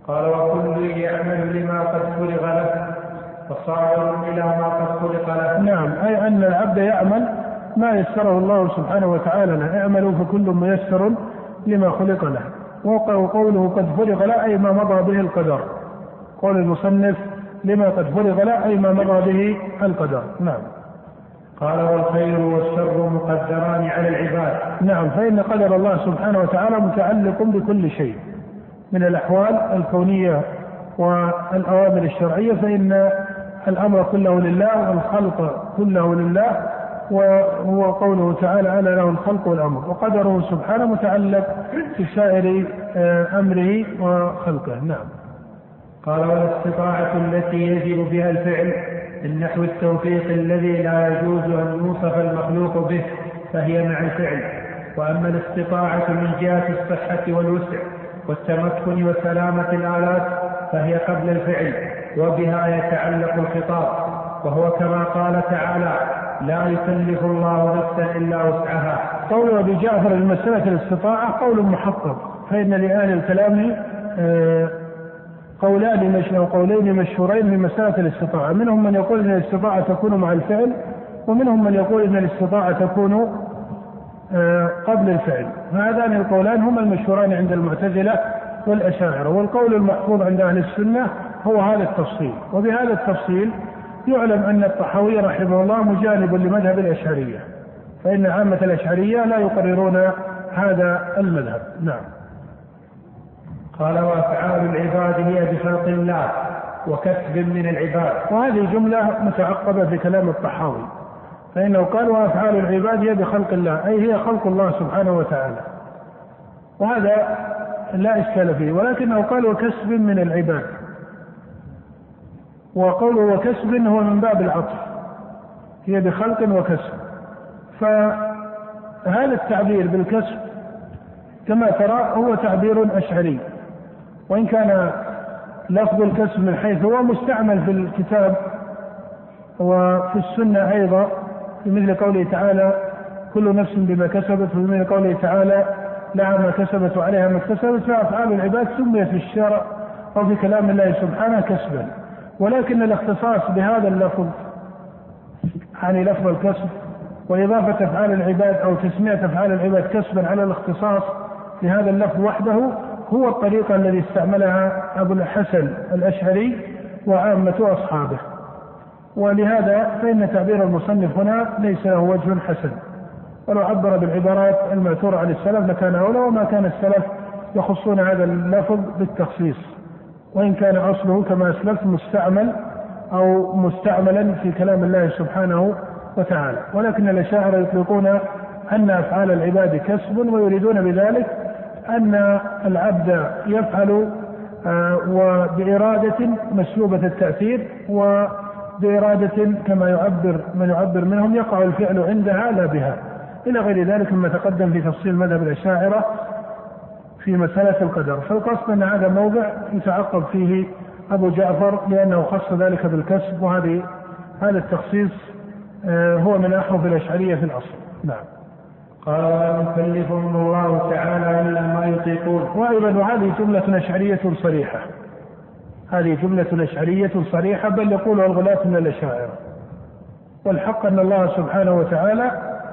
قال وكل يعمل لما قد فرغ له فصائر إلى ما قد خلق له. نعم، أي أن العبد يعمل ما يسره الله سبحانه وتعالى له. اعملوا فكل ميسر لما خلق له. وقوله قد فرغ له أي ما مضى به القدر. قول المصنف لما قد فرغ له أي ما مضى به القدر. نعم. قال والخير والشر مقدران على العباد. نعم، فإن قدر الله سبحانه وتعالى متعلق بكل شيء من الأحوال الكونية والأوامر الشرعية، فإن الأمر كله لله والخلق كله لله، وهو قوله تعالى ألا له الخلق والأمر. وقدره سبحانه متعلق في سائر أمره وخلقه. نعم. قال والاستطاعة التي يجب بها الفعل من نحو التوفيق الذي لا يجوز أن يوصف المخلوق به فهي مع الفعل. وأما الاستطاعة من جهة الصحة والوسع والتمكن وسلامة الآلات فهي قبل الفعل، وبها يتعلق الخطاب، وهو كما قال تعالى لا يكلف الله نفسا إلا وسعها. قول أبي جعفر المسألة الاستطاعة قول محقق، فإن لأهل الكلام قولين مشهورين في مسألة الاستطاعة. منهم من يقول أن الاستطاعة تكون مع الفعل، ومنهم من يقول أن الاستطاعة تكون قبل الفعل. هذان القولان هما المشهوران عند المعتزلة والأشاعرة. والقول المحفوظ عند أهل السنة هو هذا التفصيل. وبهذا التفصيل يعلم أن الطحاوي رحمه الله مجانب لمذهب الأشعرية، فإن عامة الأشعرية لا يقررون هذا المذهب. نعم. قال وأفعال العباد هي بخلق الله وكسب من العباد. وهذه جملة متعقبة في كلام الطحاوي، فإنه قال وأفعال العباد هي بخلق الله، أي هي خلق الله سبحانه وتعالى، وهذا لا إشكال فيه. ولكنه قال وكسب من العباد، وقوله وكسب هو من باب العطف، هي بخلق وكسب. فهذا التعبير بالكسب كما ترى هو تعبير أشعري، وإن كان لفظ الكسب من حيث هو مستعمل في الكتاب وفي السنة أيضا، في مثل قوله تعالى كل نفس بما كسبت، وفي مثل قوله تعالى لها ما كسبت وعليها ما اكتسبت. فأفعال العباد سميت في الشرع أو في كلام الله سبحانه كسبا، ولكن الاختصاص بهذا اللفظ يعني لفظ الكسب وإضافة أفعال العباد أو تسمية أفعال العباد كسبا على الاختصاص في هذا اللفظ وحده هو الطريقة الذي استعملها أبو الحسن الأشعري وعامة أصحابه. ولهذا فإن تعبير المصنف هنا ليس له وجه حسن، ولو عبر بالعبارات المأثورة عن السلف لكان أولى، وما كان السلف يخصون هذا اللفظ بالتخصيص، وإن كان أصله كما أسلفت مستعمل أو مستعملا في كلام الله سبحانه وتعالى. ولكن الأشاعرة يطلقون أن أفعال العباد كسب، ويريدون بذلك أن العبد يفعل وبإرادة مسلوبة التأثير، وبإرادة كما يعبر من يعبر منهم يقع الفعل عندها لا بها، إلى غير ذلك مما تقدم في تفصيل مذهب الأشاعرة في مسألة القدر. فالقصد أن هذا موضع يتعقب فيه أبو جعفر لأنه خص ذلك بالكسب، هذا التخصيص هو من أحرف الأشعرية في الأصل. نعم. قال لا يكلفهم الله تعالى إلا ما يطيقون. وأيضا وهذه جملة أشعرية صريحة، هذه جملة أشعرية صريحة، بل يقولها الغلاة من الأشاعرة. والحق أن الله سبحانه وتعالى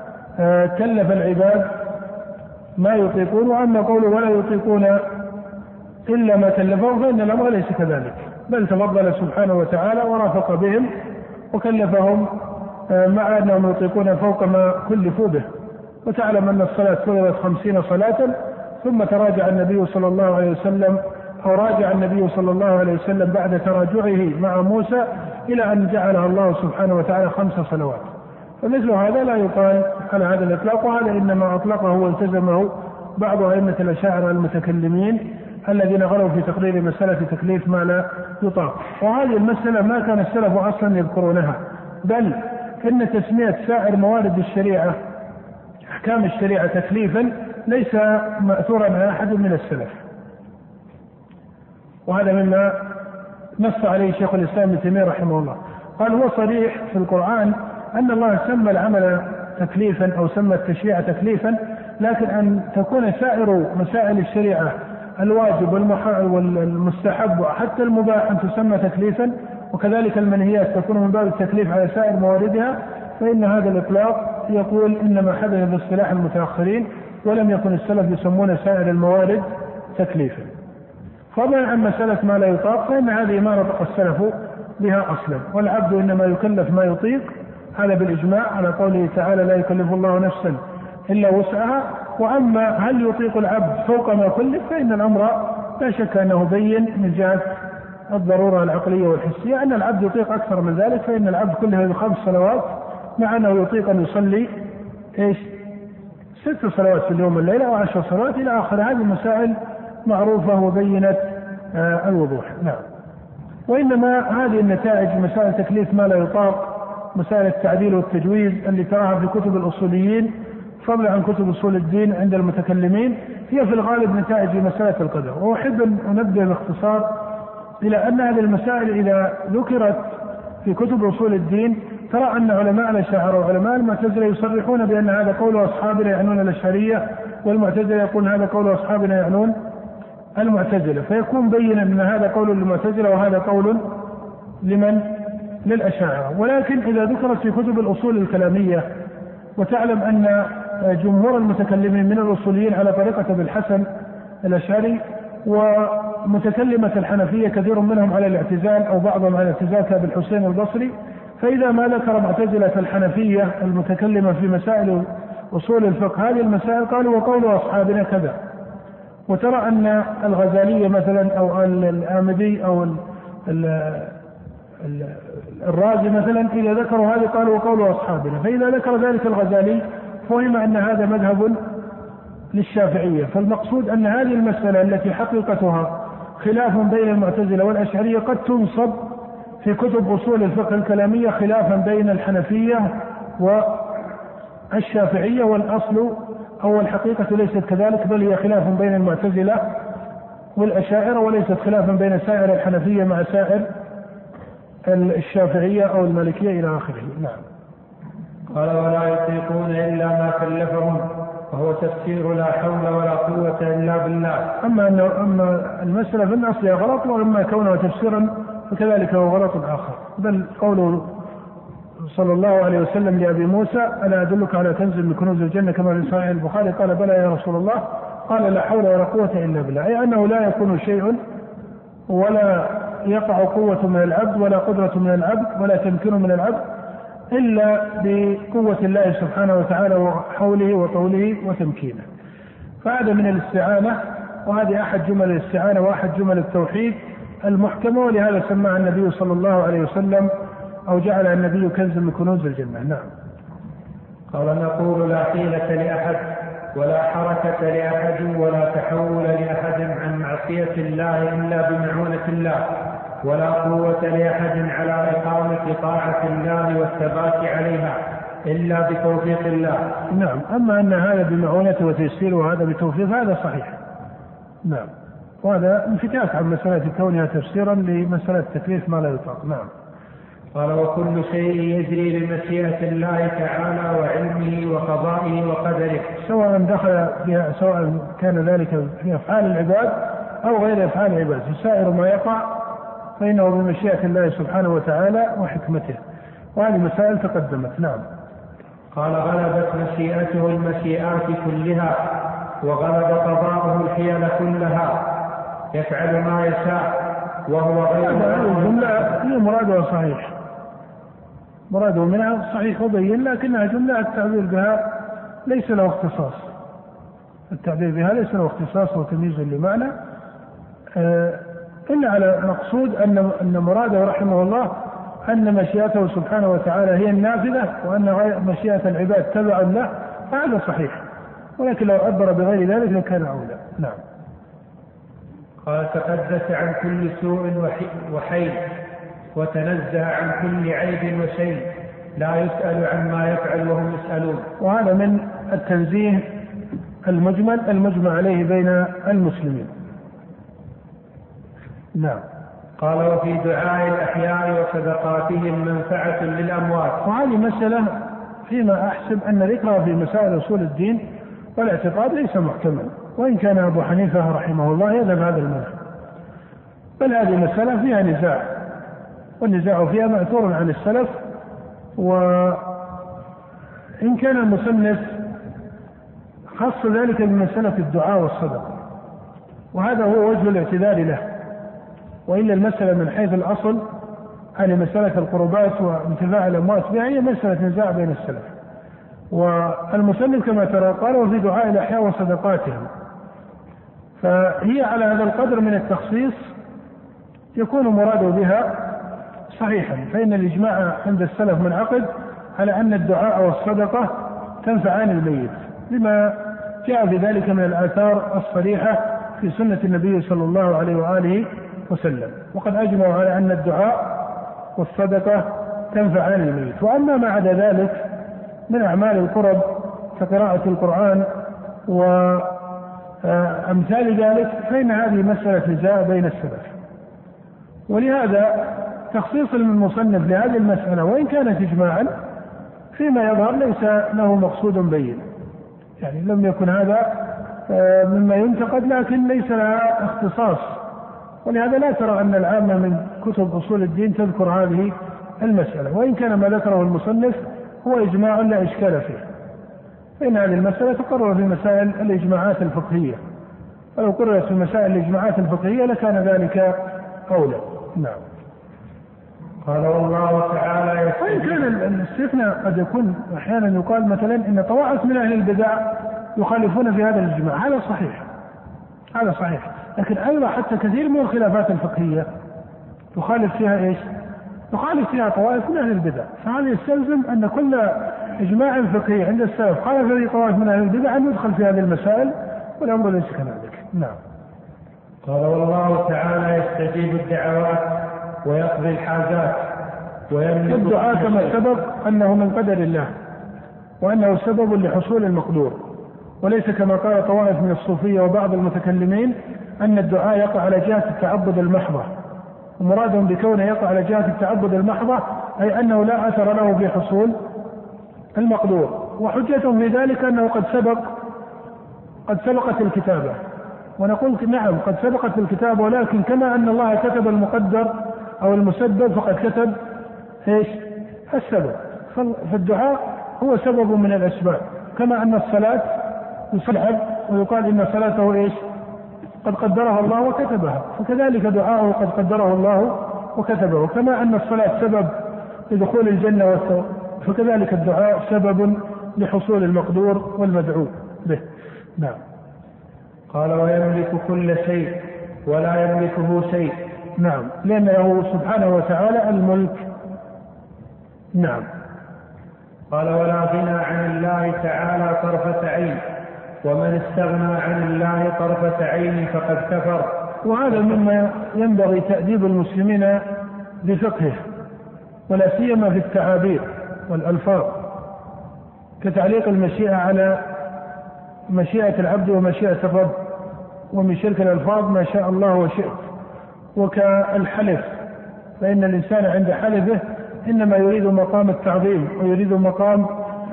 كلف العباد ما يطيقون، وأما قوله ولا يطيقون إلا ما كلفهم فإن الأمر ليس كذلك، بل تفضل سبحانه وتعالى ورافق بهم وكلفهم مع أنهم يطيقون فوق ما كلفوا به. وتعلم أن الصلاة فرضت 50 صلاة، ثم تراجع النبي صلى الله عليه وسلم أو راجع النبي صلى الله عليه وسلم بعد تراجعه مع موسى إلى أن جعلها الله سبحانه وتعالى 5 صلوات. فمثل هذا لا يقال على هذا الإطلاق، وهذا إنما أطلقه والتزمه بعض أئمة الأشاعرة المتكلمين الذين غلوا في تقرير مسألة تكليف ما لا يطاق. وهذه المسألة ما كان السلف أصلا يذكرونها، بل إن تسمية سائر موارد الشريعة أحكام الشريعة تكليفا ليس مأثورا عن أحد من السلف، وهذا مما نص عليه شيخ الإسلام ابن تيمية رحمه الله. قال هو صريح في القرآن أن الله سمى العمل تكليفا أو سمى التشريع تكليفا، لكن أن تكون سائر مسائل الشريعة الواجب والمستحب وحتى المباح أن تسمى تكليفا، وكذلك المنهيات تكون من باب التكليف على سائر مواردها، فإن هذا الإطلاق يقول إنما حدث باصطلاح المتأخرين، ولم يكن السلف يسمون سائر الموارد تكليفا. فضلا عن مسألة ما لا يطاق فإن هذه ما نطق السلف بها أصلا، والعبد إنما يكلف ما يطيق، هذا بالإجماع على قوله تعالى لا يكلف الله نفسا إلا وسعها. وأما هل يطيق العبد فوق ما كلف فإن الأمر لا شك أنه بين من جهة الضرورة العقلية والحسية أن العبد يطيق أكثر من ذلك، فإن العبد كله 5 صلوات مع أنه يطيق أن يصلي 6 صلوات في اليوم والليلة و10 صلوات إلى آخر. هذه المسائل معروفة وبينت الوضوح. نعم. وإنما هذه النتائج مسائل تكليف ما لا يطاق، مسائل التعديل والتجويز اللي تراها في كتب الأصوليين فضلا عن كتب أصول الدين عند المتكلمين، هي في الغالب نتائج مسألة القدر. وأحب أن أنبه باختصار إلى أن هذه المسائل إذا ذكرت في كتب أصول الدين ترى أن علماء الأشاعرة وعلماء المعتزلة يصرحون بأن هذا قول أصحابنا يعنون الأشعرية، والمعتزلة يقول هذا قول أصحابنا يعنون المعتزلة، فيكون بينا أن هذا قول للمعتزلة وهذا قول للأشاعرة. ولكن إذا ذكرت في كتب الأصول الكلامية، وتعلم أن جمهور المتكلمين من الأصوليين على طريقة ابن الحسن الأشعري، ومتكلمة الحنفية كثير منهم على الاعتزال أو بعضهم على الاعتزال كابن الحسين البصري، فإذا ما ذكر معتزلة الحنفية المتكلمة في مسائل أصول الفقه هذه المسائل قالوا وقول أصحابنا كذا. وترى أن الغزالية مثلا أو الآمدي أو الرازي مثلا إذا ذكروا هذه قالوا وقول أصحابنا، فإذا ذكر ذلك الغزالي فهم أن هذا مذهب للشافعية. فالمقصود أن هذه المسألة التي حقيقتها خلاف بين المعتزلة والأشعرية قد تنصب في كتب أصول الفقه الكلامية خلافا بين الحنفية والشافعية، والأصل أو الحقيقة ليست كذلك، بل هي خلاف بين المعتزلة والأشاعرة، وليست خلافا بين سائر الحنفية مع سائر الشافعية أو المالكية إلى آخره. نعم. قال ولا يطيقون إلا ما كلفهم، وهو تفسير لا حول ولا قوة إلا بالله. أما المسألة في الأصل غلط، وأما كونه تفسيرا فكذلك هو غلط آخر. بل قوله صلى الله عليه وسلم لأبي موسى ألا أدلك على كنز من كنوز الجنة كما في صحيح البخاري، قال بلى يا رسول الله، قال لا حول ولا قوة إلا بالله، أي أنه لا يكون شيء ولا يقع قوة من العبد ولا قدرة من العبد ولا تمكن من العبد إلا بقوة الله سبحانه وتعالى وحوله وطوله وتمكينه. فهذا من الاستعانة، وهذه أحد جمل الاستعانة وأحد جمل التوحيد المحكمة، ولهذا سماها النبي صلى الله عليه وسلم أو جعل النبي كنز من كنوز الجنة. نعم. قال نقول لا حيلة لأحد ولا حركة لأحد ولا تحول لأحد عن معصية الله إلا بمعونة الله، ولا قوة لأحد على إقامة طاعة الله والثبات عليها إلا بتوفيق الله. نعم. أما أن هذا بمعونة وتيسير وهذا بتوفيق هذا صحيح. نعم. وهذا انفتاح عن مسألة كونها تفسيرا لمسألة تكليف ما لا يطاق. نعم. قال وكل شيء يجري بمشيئة الله تعالى وعلمه وقضائه وقدره، سواء دخل بها سواء كان ذلك في أفعال العباد أو غير أفعال العباد، فسائر ما يقع فإنه بمشيئة الله سبحانه وتعالى وحكمته، وهذه مسائل تقدمت. نعم. قال غلبت مشيئته المشيئات كلها، وغلب قضاؤه الحيل كلها، يفعل ما يشاء وهو غير الجملة هي مرادها صحيح، مراده منها صحيح وبين، لكنها جملة التعبير بها ليس له اختصاص، التعبير بها ليس له اختصاص وتمييز لمعنى، إلا على مقصود أن مراده رحمه الله أن مشيئته سبحانه وتعالى هي النافذة، وأن مشيئة العباد تبع له، فهذا صحيح، ولكن لو عبر بغير ذلك لكان أولى. نعم. قال تقدس عن كل سوء وحيل، وتنزه عن كل عيب وشيء، لا يسأل عما يفعل وهم يسألون. وهذا من التنزيه المجمع عليه بين المسلمين. نعم. قال وفي دعاء الأحياء وصدقاتهم منفعة للأموات. وهذه مسألة فيما أحسب أن ذكرها في مسائل أصول الدين والاعتقاد ليس محتمل، وإن كان أبو حنيفة رحمه الله يذهب هذا المذهب. بل هذه مسألة فيها نزاع، والنزاع فيها مأثور عن السلف. وإن كان المصنف خص ذلك بمسألة الدعاء والصدقة، وهذا هو وجه الاعتذار له، وإلا المسألة من حيث الأصل هذه مسألة القربات وانتفاع الأموات بها هي مسألة نزاع بين السلف. والمصنف كما ترى قال وفي دعاء الأحياء وصدقاتهم، فهي على هذا القدر من التخصيص يكون مراده بها صحيحا، فإن الإجماع عند السلف منعقد على أن الدعاء والصدقة تنفعان الميت، لما جاء بذلك من الآثار الصريحة في سنة النبي صلى الله عليه وآله وسلم. وقد أجمعوا على أن الدعاء والصدقة تنفعان الميت. وأما ما عدا ذلك من أعمال القرب كقراءة القرآن وأمثال ذلك فإن هذه مسألة نزاع بين السلف، ولهذا تخصيص المصنف لهذه المسألة وإن كانت إجماعا فيما يظهر ليس له مقصود بين، يعني لم يكن هذا مما ينتقد، لكن ليس لها اختصاص، ولهذا لا ترى أن العامة من كتب أصول الدين تذكر هذه المسألة، وإن كان ما ذكره المصنف هو إجماع لا إشكال فيه، فإن هذه المسألة تقرر في مسائل الإجماعات الفقهية، فلو قررت في مسائل الإجماعات الفقهية لكان ذلك أولى. نعم. قال والله تعالى وإن كان الاستثناء قد يكون أحيانا يقال مثلا إن طوائف من أهل البدع يخالفون في هذا الإجماع، هذا صحيح، هذا صحيح، لكن أيضا حتى كثير من الخلافات الفقهية تخالف فيها إيش؟ تخالف فيها طوائف من أهل البدع، فهذا يستلزم أن كل إجماع فقهي عند السلف خالف فيه طوائف من أهل البدع أن يدخل في هذه المسائل، والأمر ليس كذلك. نعم. قال والله تعالى يستجيب الدعوات ويقضي الحاجات ويملك الدعاء كما سبق أنه من قدر الله وأنه سبب لحصول المقدور، وليس كما قال طوائف من الصوفية وبعض المتكلمين أن الدعاء يقع على جهة التعبد المحضة، ومرادهم بكونه يقع على جهة التعبد المحضة أي أنه لا أثر له في حصول المقدور، وحجتهم في ذلك أنه قد سبقت الكتابة، ونقول نعم قد سبقت الكتابة، ولكن كما أن الله كتب المقدر أو المسبب فقد كتب إيش؟ السبب، فالدعاء هو سبب من الأسباب، كما أن الصلاة يصلح ويقال إن صلاته إيش؟ قد قدرها الله وكتبها، فكذلك دعاءه قد قدره الله وكتبه، كما أن الصلاة سبب لدخول الجنة والثواب، فكذلك الدعاء سبب لحصول المقدور والمدعو به. نعم. قال ويملك كل شيء ولا يملكه شيء. نعم، لأن له سبحانه وتعالى الملك. نعم. قال ولا غنى عن الله تعالى طرفة عين، ومن استغنى عن الله طرفة عين فقد كفر. وهذا مما ينبغي تأديب المسلمين بفقهه، ولا سيما في التعابير والألفاظ، كتعليق المشيئة على مشيئة العبد ومشيئة الرب، ومن شرك الألفاظ ما شاء الله وشئت، وكالحلف، فإن الإنسان عند حلفه إنما يريد مقام التعظيم ويريد مقام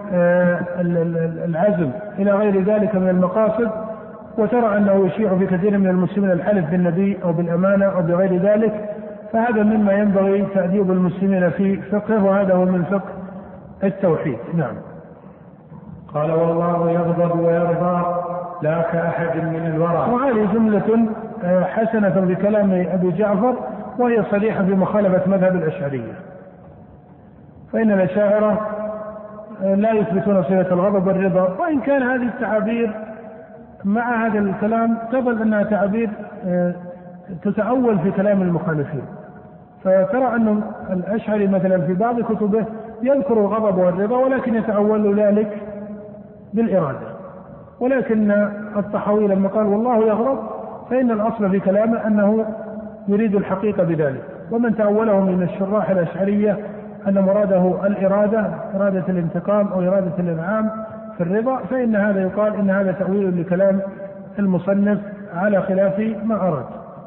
العزم إلى غير ذلك من المقاصد، وترى أنه يشيع في كثير من المسلمين الحلف بالنبي أو بالأمانة أو بغير ذلك، فهذا مما ينبغي تأديب المسلمين في فقه، وهذا هو من فقه التوحيد. نعم. قال والله يغضب ويرضى لا كأحد من الورى. وهذه جملة حسنة بكلام أبي جعفر، وهي صريحة بمخالفة مذهب الأشعرية، فإن الأشاعرة لا يثبتون صفة الغضب والرضا، وإن كان هذه التعابير مع هذا الكلام تظل أنها تعابير تتأول في كلام المخالفين، فترى أن الأشعري مثلا في بعض كتبه يذكر الغضب والرضا ولكن يتأول ذلك بالإرادة، ولكن الطحاوي لما قال والله يغضب فإن الأصل في كلامه أنه يريد الحقيقة بذلك، ومن تأوله من الشراح الأشعرية أن مراده الإرادة، إرادة الانتقام أو إرادة الإنعام في الرضا، فإن هذا يقال إن هذا تأويل لكلام المصنف على خلاف ما أراد.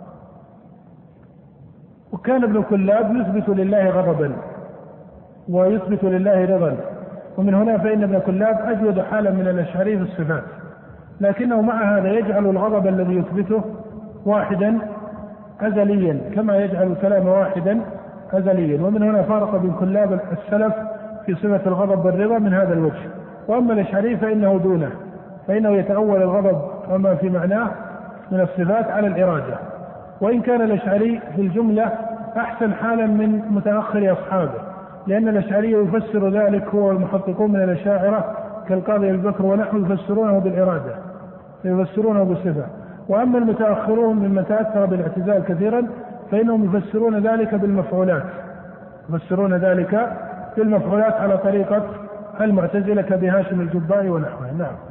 وكان ابن كلاب يثبت لله غضبا ويثبت لله رضا، ومن هنا فإن ابن كلاب أجود حالا من الأشعري في الصفات، لكنه مع هذا يجعل الغضب الذي يثبته واحدا أزليا كما يجعل الكلام واحدا أزليا. ومن هنا فارق بين كلاب السلف في صفة الغضب والرضا من هذا الوجه. وأما الأشعري فإنه دونه، فإنه يتأول الغضب وما في معناه من الصفات على الإرادة، وإن كان الأشعري في الجملة أحسن حالا من متأخر أصحابه، لأن الأشعري يفسر ذلك هو المحققون من الأشاعرة كالقاضي البكر ونحو يفسرونه بالإرادة، يفسرونه بالصفة. وأما المتأخرون ممن تأثر بالاعتزال كثيرا فإنهم يفسرون ذلك بالمفعولات، يفسرون ذلك بالمفعولات على طريقة المعتزلة كبهاشم الجبائي ونحوه. نعم.